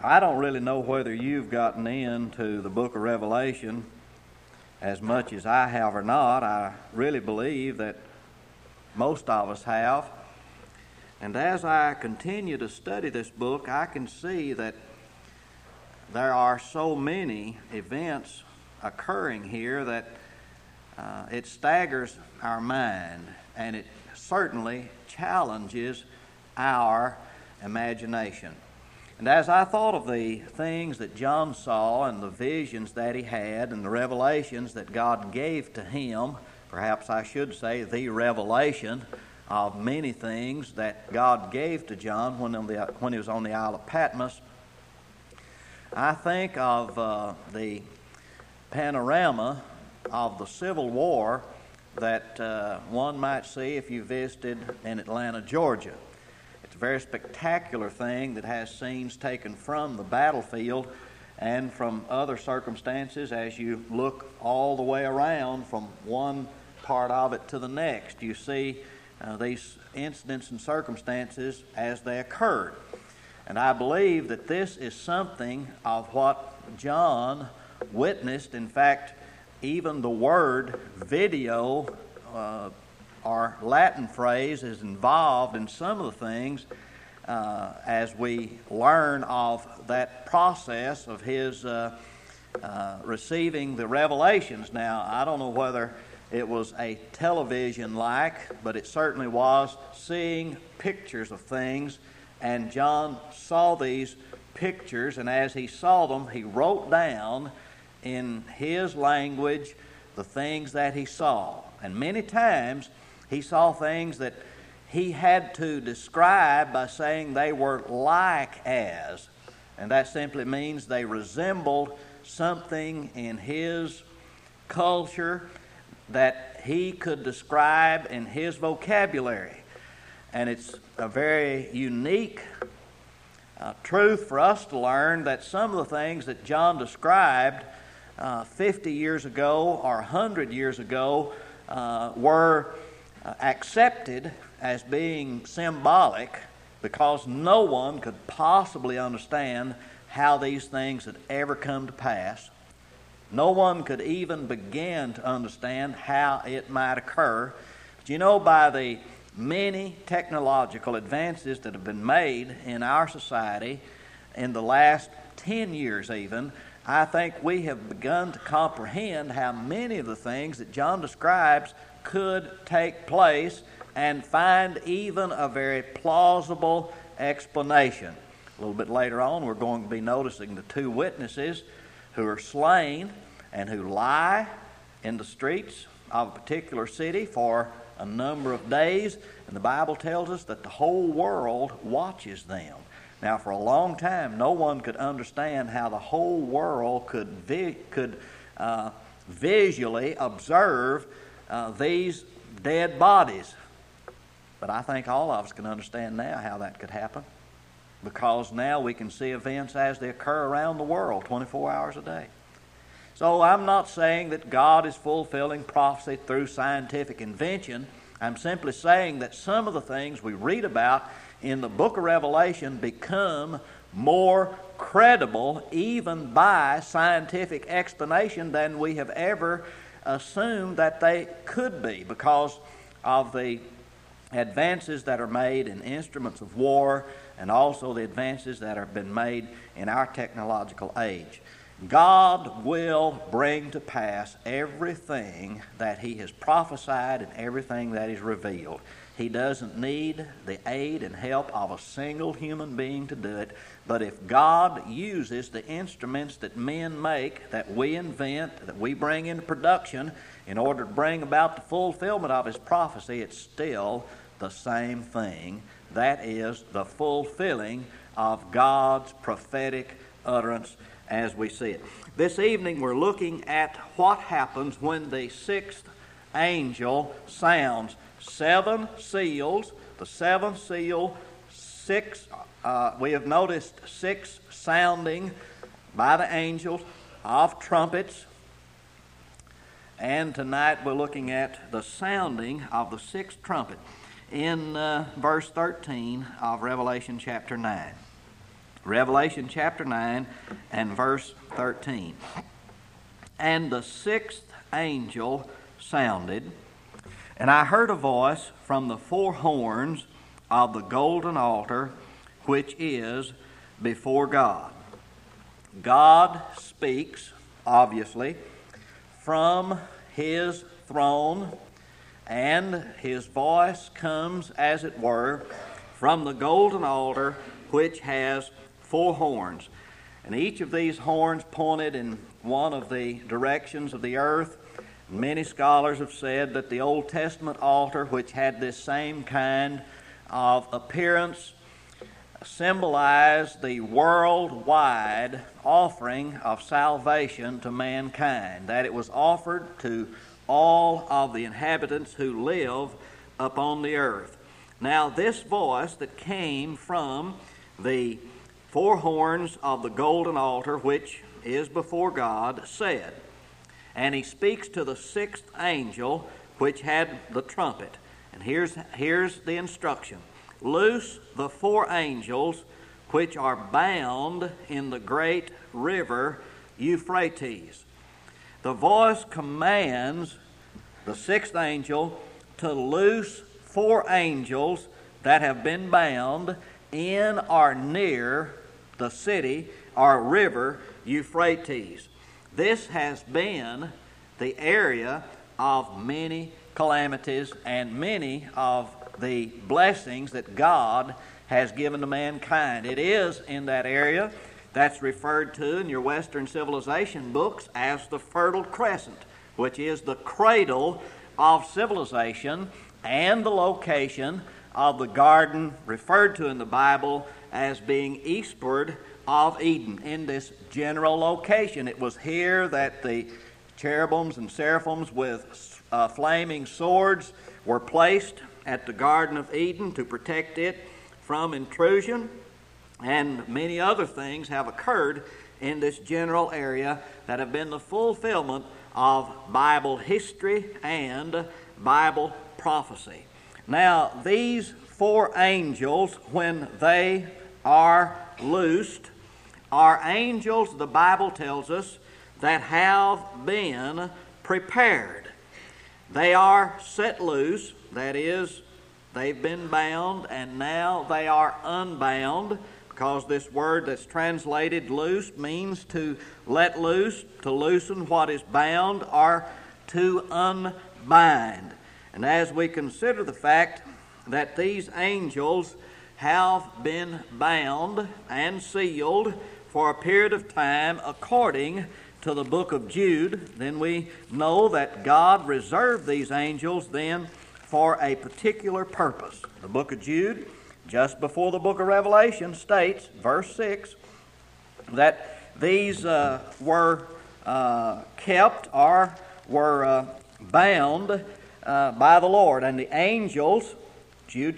I don't really know whether you've gotten into the book of Revelation as much as I have or not. I really believe that most of us have. And as I continue to study this book, I can see that there are so many events occurring here that it staggers our mind, and it certainly challenges our imagination. And as I thought of the things that John saw and the visions that he had and the revelations that God gave to him, perhaps I should say the revelation of many things that God gave to John when he was on the Isle of Patmos, I think of the panorama of the Civil War that one might see if you visited in Atlanta, Georgia. It's a very spectacular thing that has scenes taken from the battlefield and from other circumstances. As you look all the way around from one part of it to the next, you see these incidents and circumstances as they occurred. And I believe that this is something of what John witnessed. In fact, even the word video or Latin phrase is involved in some of the things as we learn of that process of his receiving the revelations. Now, I don't know whether it was a television-like, but it certainly was seeing pictures of things, and John saw these pictures, and as he saw them, he wrote down in his language the things that he saw. And many times he saw things that he had to describe by saying they were like as, and that simply means they resembled something in his culture that he could describe in his vocabulary. And it's a very unique truth for us to learn that some of the things that John described 50 years ago or 100 years ago were accepted as being symbolic because no one could possibly understand how these things had ever come to pass. No one could even begin to understand how it might occur. But you know, by the many technological advances that have been made in our society in the last 10 years even, I think we have begun to comprehend how many of the things that John describes could take place and find even a very plausible explanation. A little bit later on, we're going to be noticing the two witnesses who are slain and who lie in the streets of a particular city for a number of days, and the Bible tells us that the whole world watches them. Now, for a long time, no one could understand how the whole world could visually observe these dead bodies. But I think all of us can understand now how that could happen, because now we can see events as they occur around the world 24 hours a day. So I'm not saying that God is fulfilling prophecy through scientific invention. I'm simply saying that some of the things we read about in the book of Revelation become more credible even by scientific explanation than we have ever assumed that they could be, because of the advances that are made in instruments of war and also the advances that have been made in our technological age. God will bring to pass everything that He has prophesied and everything that is revealed. He doesn't need the aid and help of a single human being to do it. But if God uses the instruments that men make, that we invent, that we bring into production in order to bring about the fulfillment of His prophecy, it's still the same thing. That is the fulfilling of God's prophetic utterance as we see it. This evening we're looking at what happens when the sixth angel sounds. 7 seals. The seventh seal, 6. We have noticed 6 sounding by the angels of trumpets. And tonight we're looking at the sounding of the 6th trumpet in verse 13 of Revelation chapter 9. Revelation chapter 9 and verse 13. And the sixth angel sounded, and I heard a voice from the four horns of the golden altar which is before God. God speaks, obviously, from his throne, and his voice comes, as it were, from the golden altar which has four horns. And each of these horns pointed in one of the directions of the earth. Many scholars have said that the Old Testament altar, which had this same kind of appearance, symbolized the worldwide offering of salvation to mankind, that it was offered to all of the inhabitants who live upon the earth. Now, this voice that came from the four horns of the golden altar, which is before God, said, and he speaks to the sixth angel, which had the trumpet. And here's the instruction. Loose the four angels which are bound in the great river Euphrates. The voice commands the sixth angel to loose four angels that have been bound in or near the city or river Euphrates. This has been the area of many calamities and many of the blessings that God has given to mankind. It is in that area that's referred to in your Western civilization books as the Fertile Crescent, which is the cradle of civilization and the location of the garden referred to in the Bible as being eastward of Eden, in this general location. It was here that the cherubims and seraphims with flaming swords were placed at the Garden of Eden to protect it from intrusion, and many other things have occurred in this general area that have been the fulfillment of Bible history and Bible prophecy. Now, these four angels, when they are loosed, are angels, the Bible tells us, that have been prepared. They are set loose, that is, they've been bound, and now they are unbound, because this word that's translated loose means to let loose, to loosen what is bound, or to unbind. And as we consider the fact that these angels have been bound and sealed for a period of time according to the book of Jude, then we know that God reserved these angels then for a particular purpose. The book of Jude, just before the book of Revelation, states, verse 6, that these were kept or were bound by the Lord. And the angels, Jude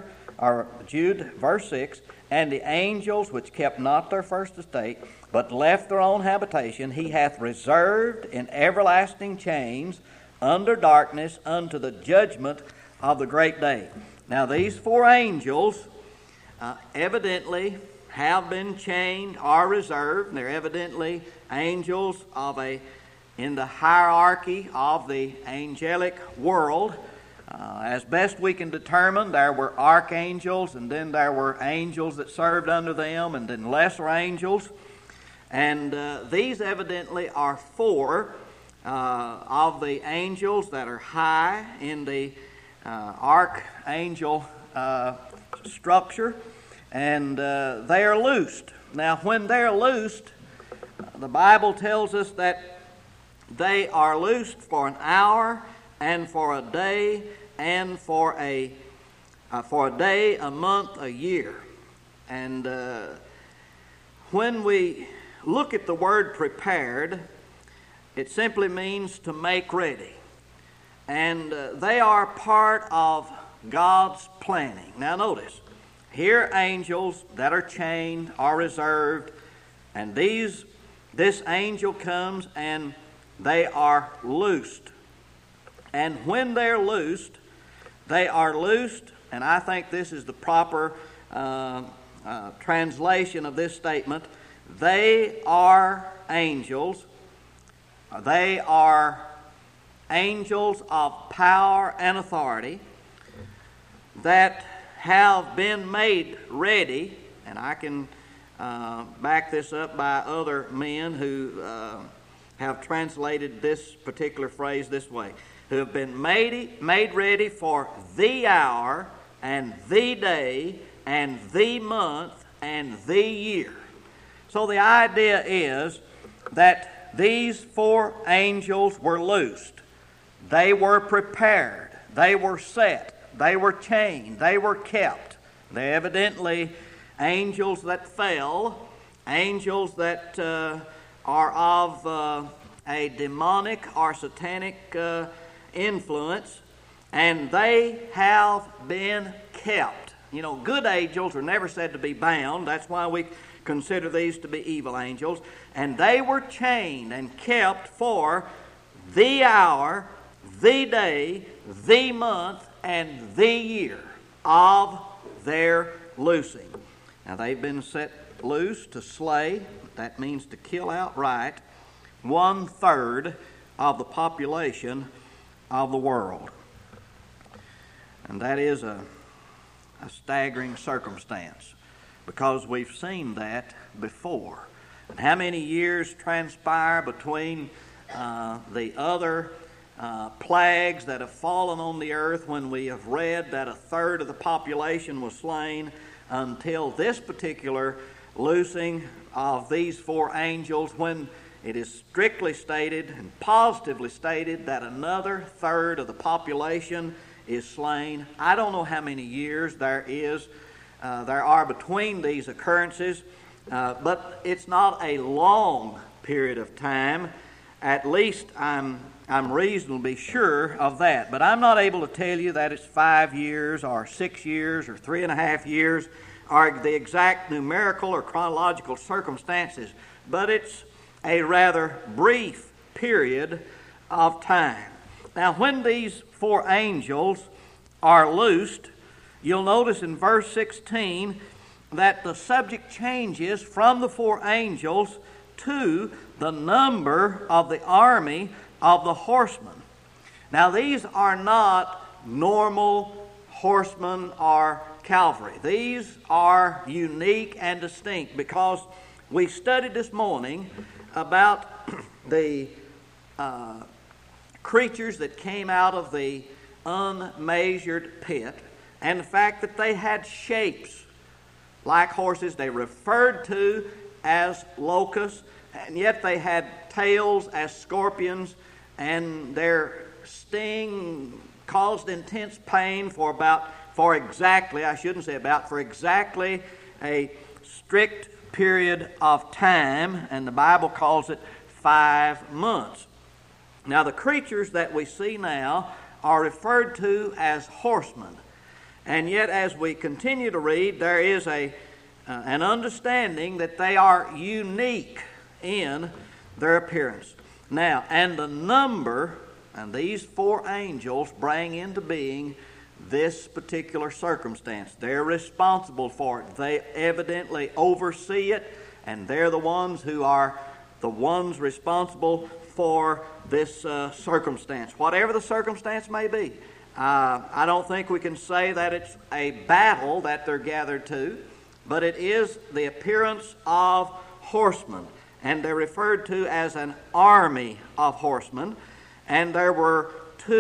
verse 6, and the angels which kept not their first estate, but left their own habitation, he hath reserved in everlasting chains under darkness unto the judgment of the great day. Now these four angels evidently have been chained or reserved. They're evidently angels in the hierarchy of the angelic world. As best we can determine, there were archangels, and then there were angels that served under them, and then lesser angels. And these evidently are four of the angels that are high in the archangel structure, and they are loosed. Now, when they're loosed, the Bible tells us that they are loosed for an hour and for a day and for a day, a month, a year. And when we look at the word prepared, it simply means to make ready. And they are part of God's planning. Now notice, here angels that are chained are reserved, and this angel comes and they are loosed. And when they're loosed, they are loosed, and I think this is the proper translation of this statement, they are angels. They are angels of power and authority that have been made ready, and I can back this up by other men who have translated this particular phrase this way, who have been made ready for the hour and the day and the month and the year. So the idea is that these 4 angels were loosed. They were prepared. They were set. They were chained. They were kept. They evidently angels that fell, angels that are of a demonic or satanic influence, and they have been kept. You know, good angels are never said to be bound. That's why we consider these to be evil angels. And they were chained and kept for the hour, the day, the month, and the year of their loosing. Now, they've been set loose to slay. That means to kill outright 1/3 of the population of the world. And that is a staggering circumstance, because we've seen that before. And how many years transpire between the other plagues that have fallen on the earth, when we have read that 1/3 of the population was slain, until this particular loosing of these 4 angels, when it is strictly stated and positively stated that another 1/3 of the population is slain. I don't know how many years there are between these occurrences, but it's not a long period of time. At least I'm reasonably sure of that. But I'm not able to tell you that it's 5 years or 6 years or 3.5 years or the exact numerical or chronological circumstances. But it's a rather brief period of time. Now, when these 4 angels are loosed, you'll notice in verse 16 that the subject changes from the 4 angels to the number of the army of the horsemen. Now, these are not normal horsemen or cavalry. These are unique and distinct, because we studied this morning about the creatures that came out of the unmeasured pit, and the fact that they had shapes like horses. They referred to as locusts, and yet they had tails as scorpions, and their sting caused intense pain for exactly a strict period of time, and the Bible calls it 5 months. Now, the creatures that we see now are referred to as horsemen, and yet as we continue to read, there is an understanding that they are unique in their appearance. Now, and the number, and these 4 angels bring into being this particular circumstance. They're responsible for it. They evidently oversee it, and they're the ones who are the ones responsible for this circumstance. Whatever the circumstance may be, I don't think we can say that it's a battle that they're gathered to, but it is the appearance of horsemen, and they're referred to as an army of horsemen, and there were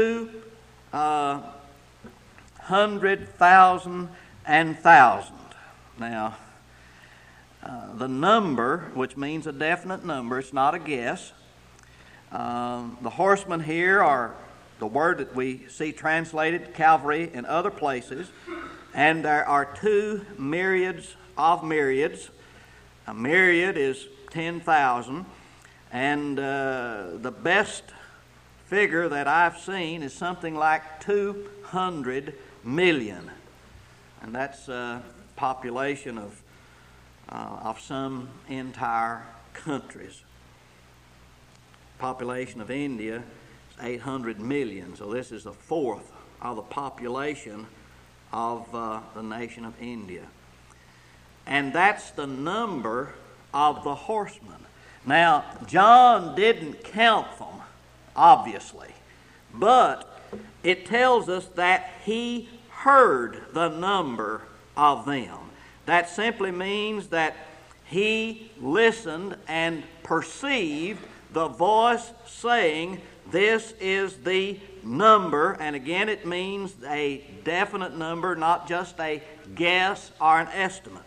200,000 and 1,000. Now, the number, which means a definite number, it's not a guess. The horsemen here are the word that we see translated cavalry in other places, and there are 2 myriads of myriads. A myriad is 10,000, and the best figure that I've seen is something like 200 million, and that's a population of some entire countries. Population of India is 800 million, so this is 1/4 of the population of the nation of India. and that's the number of the horsemen. Now, John didn't count them, obviously, but it tells us that he heard the number of them. That simply means that he listened and perceived the voice saying, "This is the number," and again it means a definite number, not just a guess or an estimate.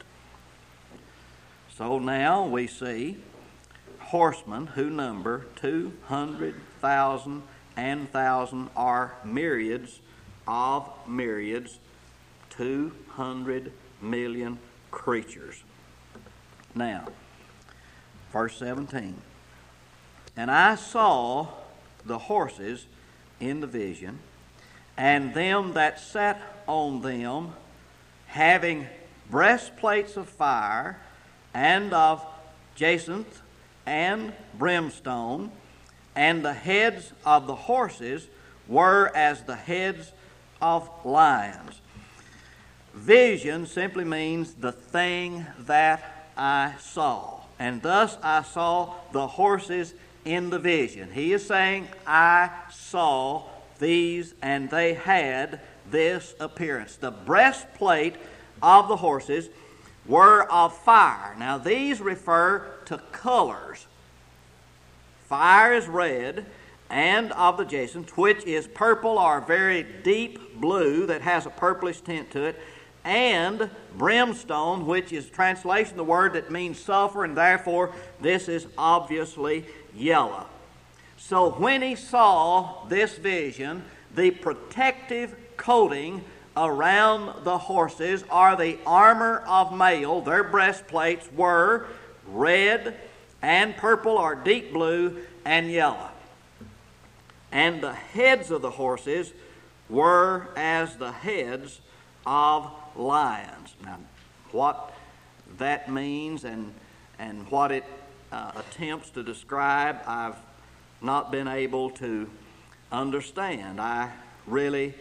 So now we see horsemen who number 200,000 and 1,000 are myriads of myriads, 200 million creatures. Now, verse 17. "And I saw the horses in the vision, and them that sat on them, having breastplates of fire, and of jacinth and brimstone, and the heads of the horses were as the heads of lions." Vision simply means the thing that I saw. And thus I saw the horses in the vision. He is saying, I saw these, and they had this appearance. The breastplate of the horses were of fire. Now these refer to colors. Fire is red, and of the jacinth, which is purple or very deep blue that has a purplish tint to it, and brimstone, which is translation of the word that means sulfur, and therefore this is obviously yellow. So when he saw this vision, the protective coating around the horses, or the armor of mail, their breastplates were red and purple or deep blue and yellow. And the heads of the horses were as the heads of lions. Now, what that means and what it attempts to describe, I've not been able to understand. I really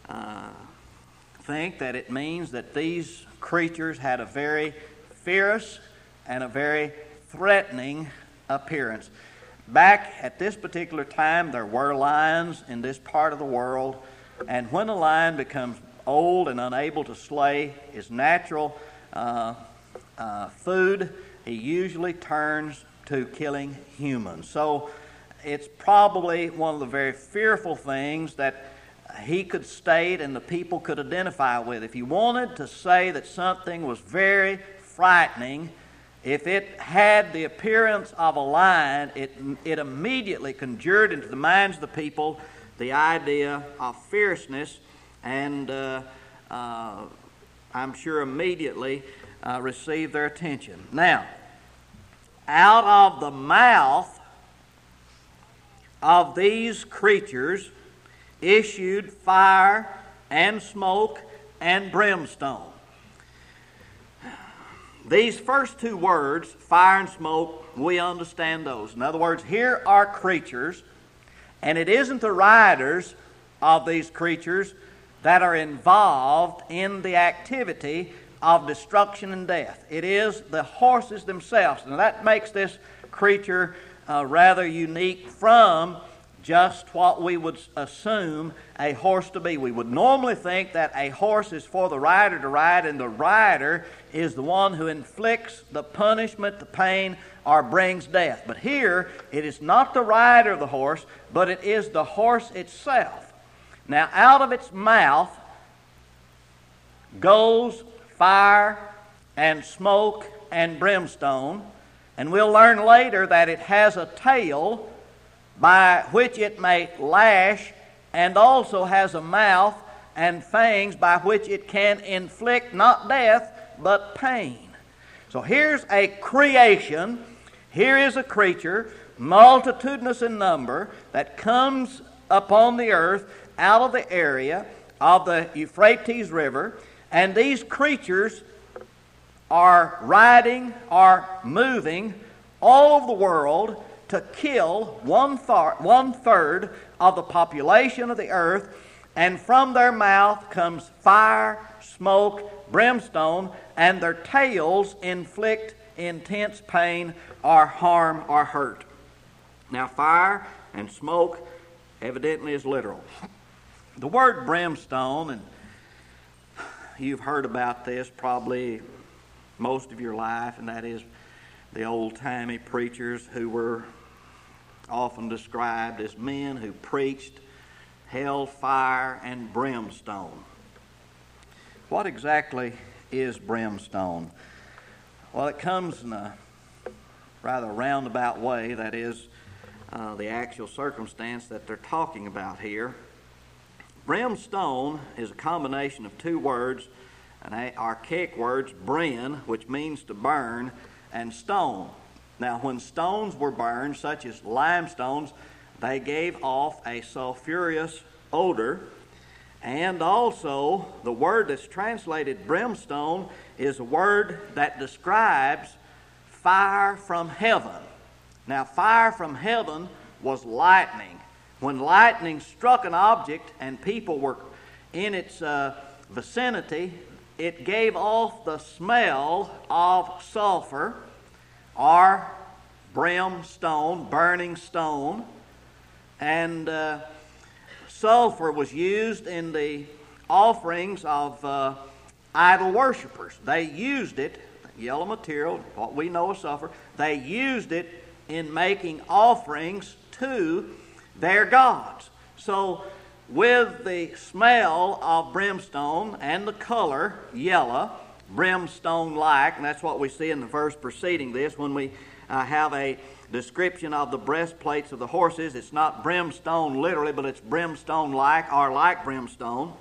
think that it means that these creatures had a very fierce and a very threatening appearance. Back at this particular time, there were lions in this part of the world, and when a lion becomes old and unable to slay his natural food, he usually turns to killing humans. So it's probably one of the very fearful things that he could state and the people could identify with. If you wanted to say that something was very frightening, if it had the appearance of a lion, it immediately conjured into the minds of the people the idea of fierceness, and I'm sure immediately received their attention. Now, out of the mouth of these creatures issued fire and smoke and brimstone. These first two words, fire and smoke, we understand those. In other words, here are creatures, and it isn't the riders of these creatures that are involved in the activity of destruction and death. It is the horses themselves. And that makes this creature rather unique from just what we would assume a horse to be. We would normally think that a horse is for the rider to ride, and the rider is the one who inflicts the punishment, the pain, or brings death. But here, it is not the rider of the horse, but it is the horse itself. Now, out of its mouth goes fire and smoke and brimstone, and we'll learn later that it has a tail by which it may lash, and also has a mouth and fangs by which it can inflict not death but pain. So here's a creation, here is a creature multitudinous in number that comes upon the earth out of the area of the Euphrates River, and these creatures are riding, are moving all over the world to kill one third of the population of the earth and from their mouth comes fire, smoke, brimstone, and their tails inflict intense pain or harm or hurt. Now, fire and smoke evidently is literal. The word brimstone, and you've heard about this probably most of your life, and that is the old-timey preachers who were often described as men who preached hell, fire, and brimstone. What exactly is brimstone? Well, it comes in a rather roundabout way. That is the actual circumstance that they're talking about here. Brimstone is a combination of two words, archaic words, bren, which means to burn, and stone. Now, when stones were burned, such as limestones, they gave off a sulfurous odor. And also, the word that's translated brimstone is a word that describes fire from heaven. Now, fire from heaven was lightning. When lightning struck an object and people were in its vicinity, it gave off the smell of sulfur or brimstone, burning stone. And sulfur was used in the offerings of idol worshipers. They used it, yellow material, what we know as sulfur, they used it in making offerings to their gods. So with the smell of brimstone and the color yellow, brimstone-like, and that's what we see in the verse preceding this when we have a description of the breastplates of the horses. It's not brimstone literally, but it's brimstone-like or like brimstone.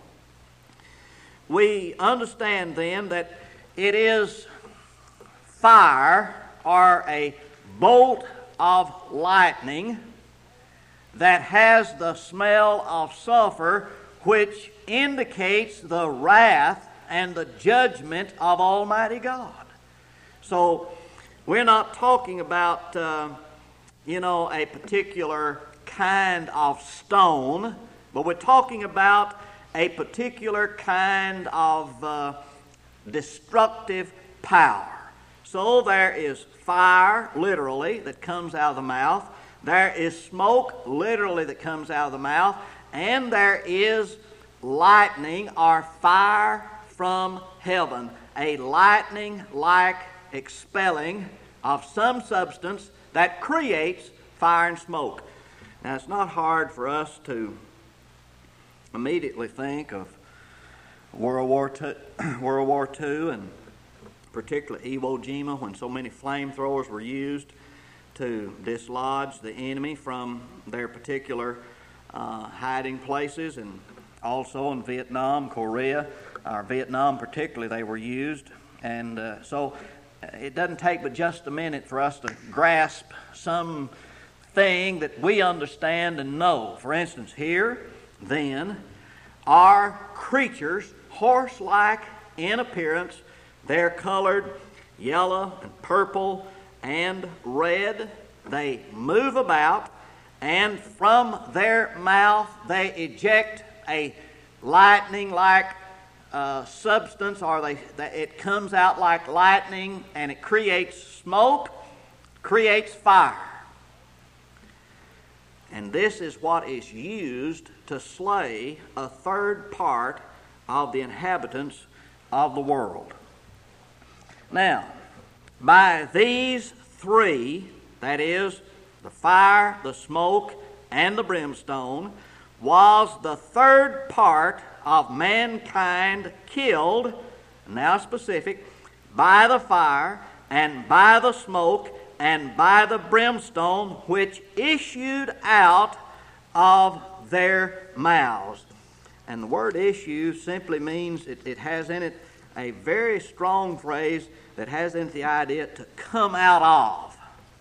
We understand then that it is fire or a bolt of lightning that has the smell of sulfur, which indicates the wrath and the judgment of Almighty God. So we're not talking about, a particular kind of stone, but we're talking about a particular kind of destructive power. So there is fire, literally, that comes out of the mouth. There is smoke, literally, that comes out of the mouth. And there is lightning or fire from heaven. A lightning-like expelling of some substance that creates fire and smoke. Now, it's not hard for us to immediately think of World War II and particularly Iwo Jima, when so many flamethrowers were used to dislodge the enemy from their particular hiding places, and also in Vietnam, Korea, or Vietnam particularly, they were used. And so it doesn't take but just a minute for us to grasp some thing that we understand and know. For instance, here, then, are creatures, horse-like in appearance. They're colored yellow and purple and red. They move about, and from their mouth they eject a lightning-like substance, or it comes out like lightning, and it creates smoke, creates fire. And this is what is used to slay a third part of the inhabitants of the world. Now, by these three, that is, the fire, the smoke, and the brimstone, was the third part of mankind killed, now specific, by the fire and by the smoke and by the brimstone which issued out of their mouths. And the word issue simply means, it has in it a very strong phrase that has in it the idea to come out of.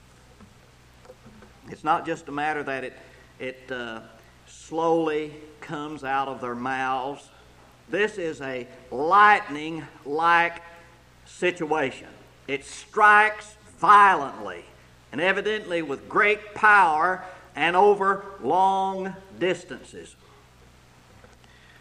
It's not just a matter that it slowly comes out of their mouths. This is a lightning-like situation. It strikes violently and evidently with great power and over long distances.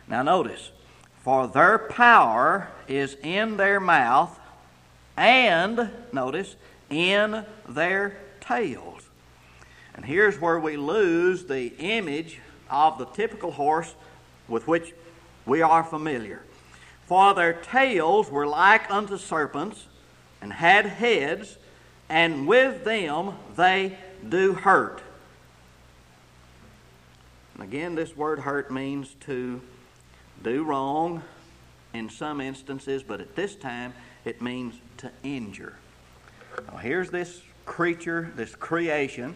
Now notice, for their power is in their mouth and, notice, in their tails. And here's where we lose the image of the typical horse with which we are familiar. For their tails were like unto serpents, and had heads, and with them they do hurt. And again, this word hurt means to do wrong in some instances, but at this time it means to injure. Now here's this creature, this creation,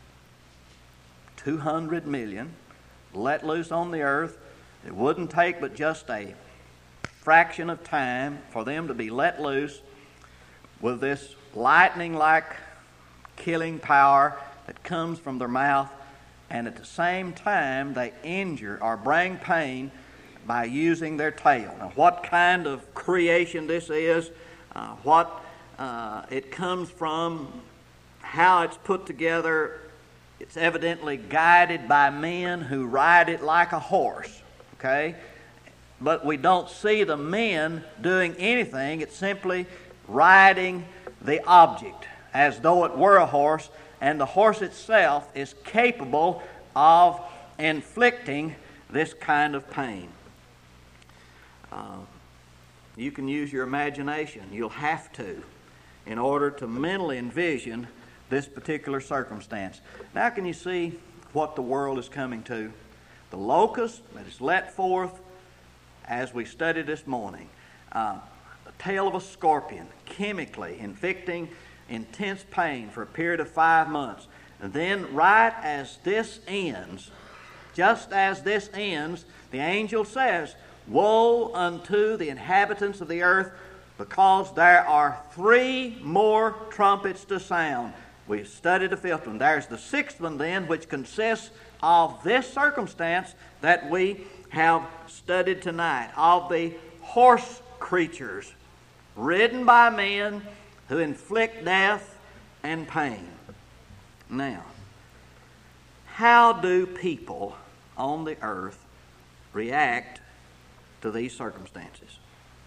200 million, let loose on the earth. It wouldn't take but just a fraction of time for them to be let loose with this lightning-like killing power that comes from their mouth, and at the same time they injure or bring pain by using their tail. Now, what kind of creation this is, what it comes from, how it's put together, it's evidently guided by men who ride it like a horse, okay? But we don't see the men doing anything. It's simply riding the object as though it were a horse, and the horse itself is capable of inflicting this kind of pain. You can use your imagination. You'll have to in order to mentally envision this particular circumstance. Now can you see what the world is coming to? The locust that is let forth as we studied this morning. The tail of a scorpion, chemically inflicting intense pain for a period of 5 months. And then right as this ends, just as this ends, the angel says, "Woe unto the inhabitants of the earth, because there are 3 more trumpets to sound." We studied the 5th one. There's the 6th one then, which consists of this circumstance that we have studied tonight, of the horse creatures ridden by men who inflict death and pain. Now, how do people on the earth react to these circumstances?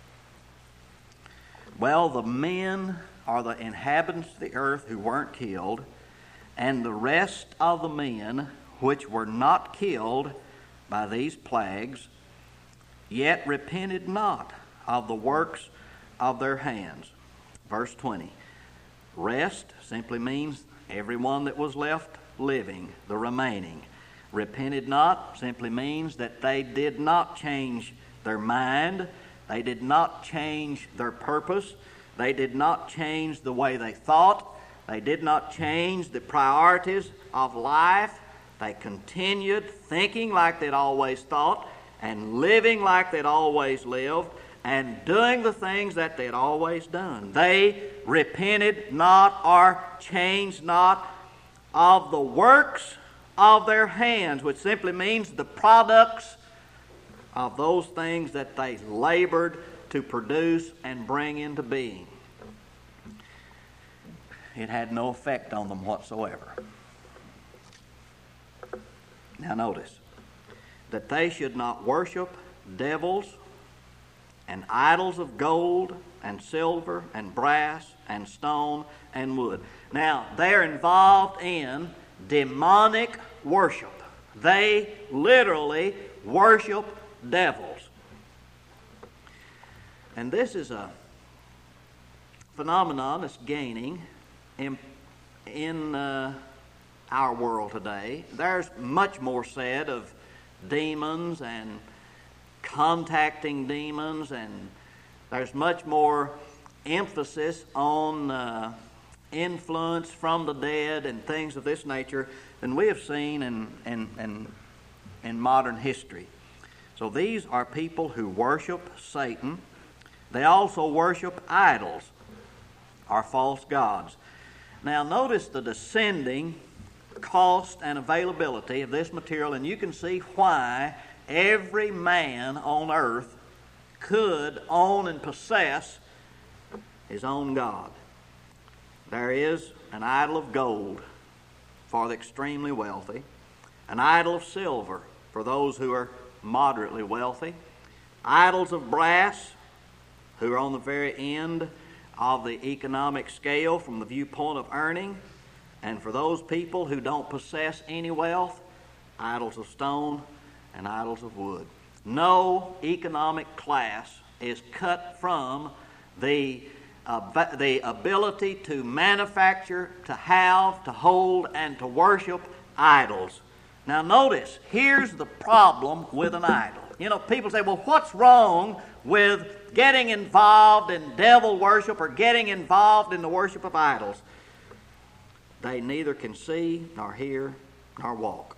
Well, the men are the inhabitants of the earth who weren't killed, and the rest of the men which were not killed by these plagues, yet repented not of the works of their hands. Verse 20. Rest simply means everyone that was left living, the remaining. Repented not simply means that they did not change their mind, they did not change their purpose, they did not change the way they thought, they did not change the priorities of life. They continued thinking like they'd always thought, and living like they'd always lived, and doing the things that they'd always done. They repented not or changed not of the works of their hands, which simply means the products of those things that they labored to produce and bring into being. It had no effect on them whatsoever. Now notice, that they should not worship devils and idols of gold and silver and brass and stone and wood. Now, they're involved in demonic worship. They literally worship devils. And this is a phenomenon that's gaining in our world today. There's much more said of demons and contacting demons, and there's much more emphasis on influence from the dead and things of this nature than we have seen in modern history. So these are people who worship Satan. They also worship idols or false gods. Now notice the descending cost and availability of this material, and you can see why every man on earth could own and possess his own god. There is an idol of gold for the extremely wealthy, an idol of silver for those who are moderately wealthy, idols of brass, who are on the very end of the economic scale from the viewpoint of earning, and for those people who don't possess any wealth, idols of stone and idols of wood. No economic class is cut from the ability to manufacture, to have, to hold, and to worship idols. Now notice, here's the problem with an idol. You know, people say, well, what's wrong with getting involved in devil worship or getting involved in the worship of idols? They neither can see, nor hear, nor walk.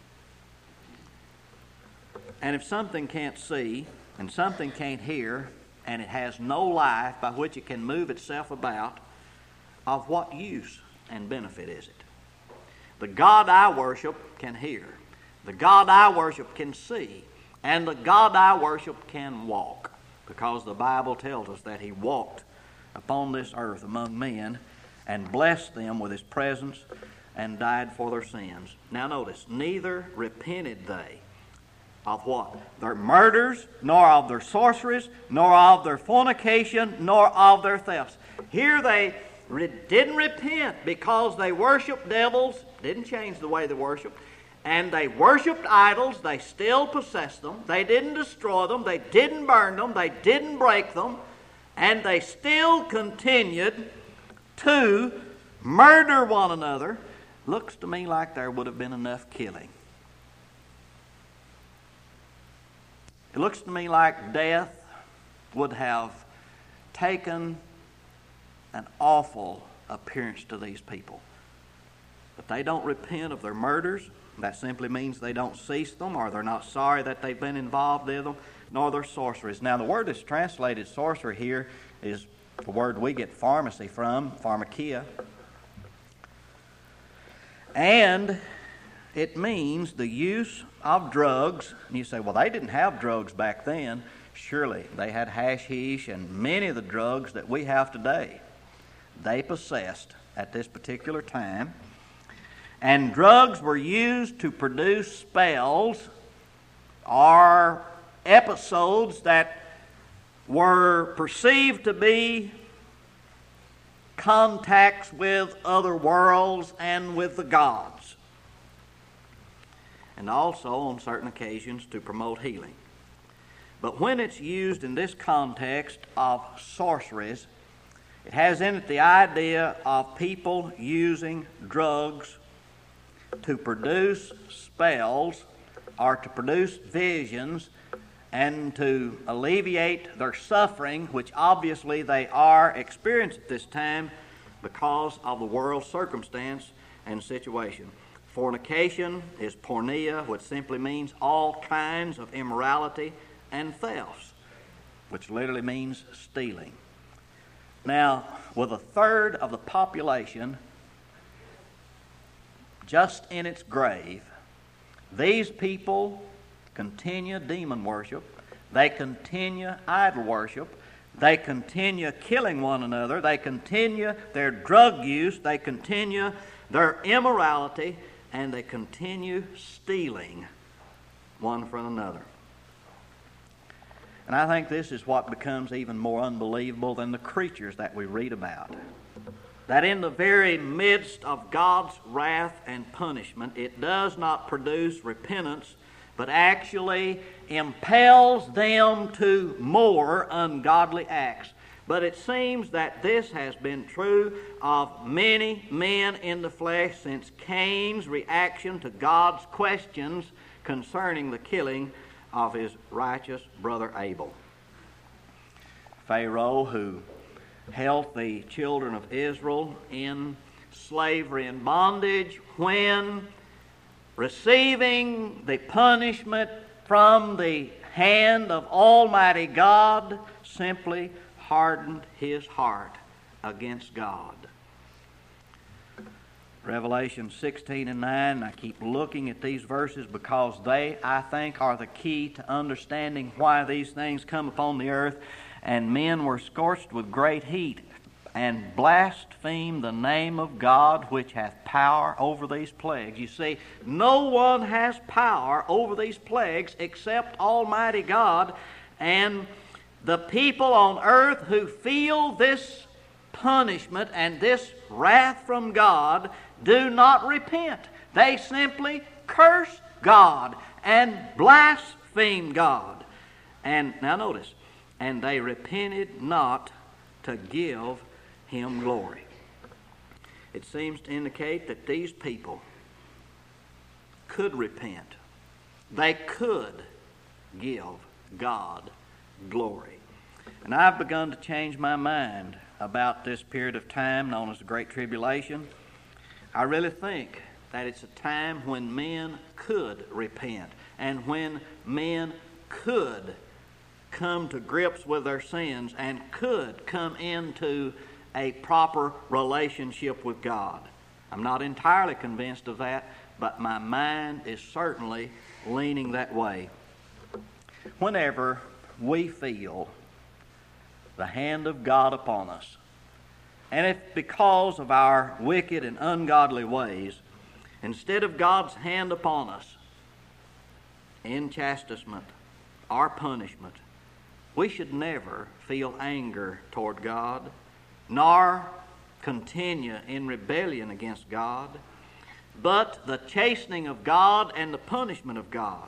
And if something can't see, and something can't hear, and it has no life by which it can move itself about, of what use and benefit is it? The God I worship can hear. The God I worship can see. And the God I worship can walk. Because the Bible tells us that He walked upon this earth among men and blessed them with His presence and died for their sins. Now notice, neither repented they of what? Their murders, nor of their sorceries, nor of their fornication, nor of their thefts. Here they didn't repent because they worshiped devils, didn't change the way they worshiped, and they worshiped idols. They still possessed them. They didn't destroy them. They didn't burn them. They didn't break them. And they still continued to murder one another. Looks to me like there would have been enough killing. It looks to me like death would have taken an awful appearance to these people. But they don't repent of their murders. That simply means they don't cease them, or they're not sorry that they've been involved in them, nor their sorceries. Now, the word that's translated sorcery here is the word we get pharmacy from, pharmakia. And it means the use of drugs. And you say, well, they didn't have drugs back then. Surely, they had hashish and many of the drugs that we have today. They possessed at this particular time. And drugs were used to produce spells or episodes that were perceived to be contacts with other worlds and with the gods. And also on certain occasions to promote healing. But when it's used in this context of sorceries, it has in it the idea of people using drugs to produce spells or to produce visions and to alleviate their suffering, which obviously they are experiencing at this time because of the world's circumstance and situation. Fornication is porneia, which simply means all kinds of immorality, and thefts, which literally means stealing. Now, with a third of the population just in its grave, these people continue demon worship, they continue idol worship, they continue killing one another, they continue their drug use, they continue their immorality, and they continue stealing one from another. And I think this is what becomes even more unbelievable than the creatures that we read about. That in the very midst of God's wrath and punishment, it does not produce repentance, but actually impels them to more ungodly acts. But it seems that this has been true of many men in the flesh since Cain's reaction to God's questions concerning the killing of his righteous brother Abel. Pharaoh, who held the children of Israel in slavery and bondage, when receiving the punishment from the hand of Almighty God, simply hardened his heart against God. Revelation 16 and 9, I keep looking at these verses because they, I think, are the key to understanding why these things come upon the earth. And men were scorched with great heat and blaspheme the name of God which hath power over these plagues. You see, no one has power over these plagues except Almighty God, and the people on earth who feel this punishment and this wrath from God do not repent. They simply curse God and blaspheme God. And now notice, and they repented not to give Him glory. It seems to indicate that these people could repent. They could give God glory. And I've begun to change my mind about this period of time known as the Great Tribulation. I really think that it's a time when men could repent and when men could come to grips with their sins and could come into a proper relationship with God. I'm not entirely convinced of that, but my mind is certainly leaning that way. Whenever we feel the hand of God upon us, and if because of our wicked and ungodly ways, instead of God's hand upon us in chastisement or punishment, we should never feel anger toward God, nor continue in rebellion against God, but the chastening of God and the punishment of God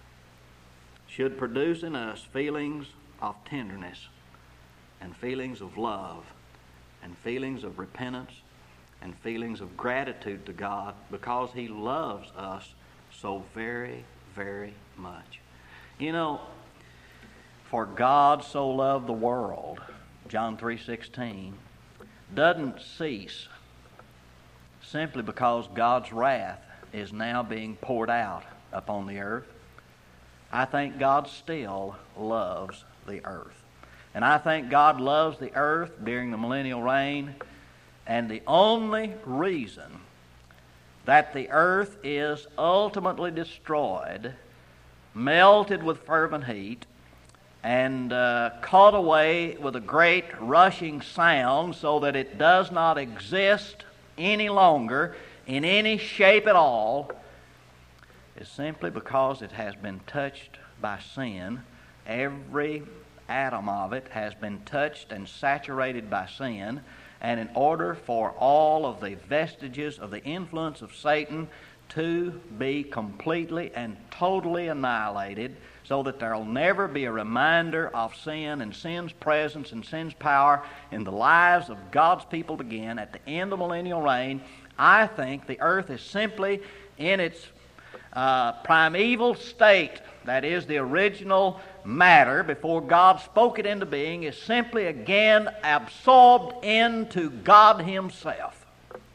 should produce in us feelings of tenderness and feelings of love and feelings of repentance and feelings of gratitude to God because He loves us so very, very much. You know, for God so loved the world, John 3:16, doesn't cease simply because God's wrath is now being poured out upon the earth. I think God still loves the earth. And I think God loves the earth during the millennial reign. And the only reason that the earth is ultimately destroyed, melted with fervent heat, and caught away with a great rushing sound so that it does not exist any longer in any shape at all, is simply because it has been touched by sin. Every atom of it has been touched and saturated by sin, and in order for all of the vestiges of the influence of Satan to be completely and totally annihilated, so that there will never be a reminder of sin and sin's presence and sin's power in the lives of God's people again at the end of millennial reign, I think the earth is simply in its primeval state, that is, the original matter before God spoke it into being, is simply again absorbed into God Himself,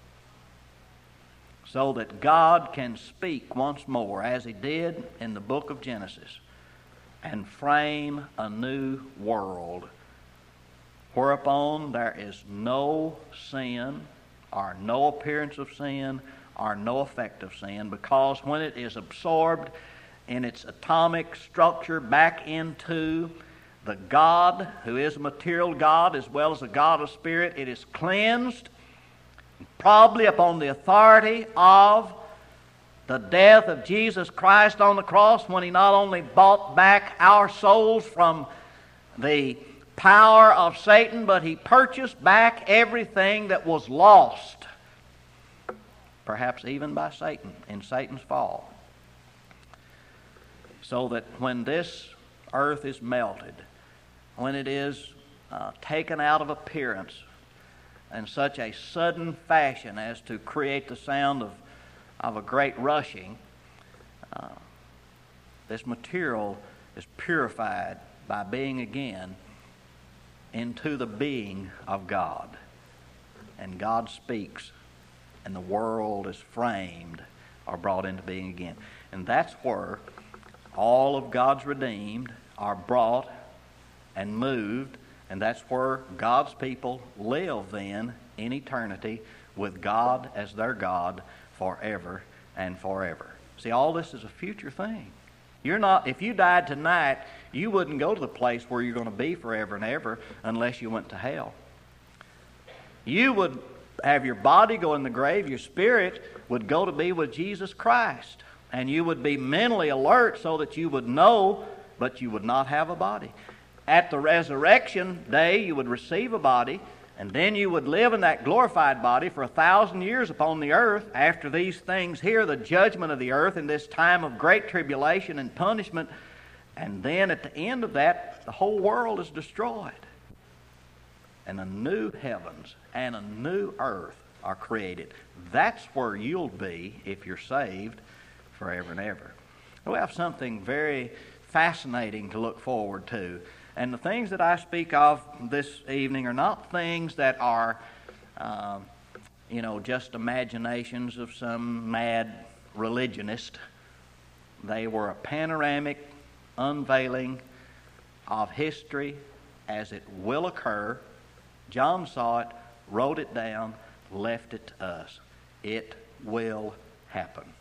so that God can speak once more, as He did in the book of Genesis, and frame a new world whereupon there is no sin or no appearance of sin or no effect of sin, because when it is absorbed in its atomic structure back into the God who is a material God as well as a God of spirit, it is cleansed, probably upon the authority of the death of Jesus Christ on the cross, when He not only bought back our souls from the power of Satan, but He purchased back everything that was lost, perhaps even by Satan in Satan's fall. So that when this earth is melted, when it is taken out of appearance in such a sudden fashion as to create the sound of a great rushing, this material is purified by being again into the being of God. And God speaks, and the world is framed or brought into being again. And that's where all of God's redeemed are brought and moved, and that's where God's people live then in eternity with God as their God forever and forever. See, all this is a future thing. If you died tonight, you wouldn't go to the place where you're going to be forever and ever unless you went to hell. You would have your body go in the grave, your spirit would go to be with Jesus Christ. And you would be mentally alert so that you would know, but you would not have a body. At the resurrection day, you would receive a body, and then you would live in that glorified body for 1,000 years upon the earth. After these things here, the judgment of the earth in this time of great tribulation and punishment, and then at the end of that, the whole world is destroyed. And a new heavens and a new earth are created. That's where you'll be if you're saved forever and ever. We have something very fascinating to look forward to. And the things that I speak of this evening are not things that are, just imaginations of some mad religionist. They were a panoramic unveiling of history as it will occur. John saw it, wrote it down, left it to us. It will happen.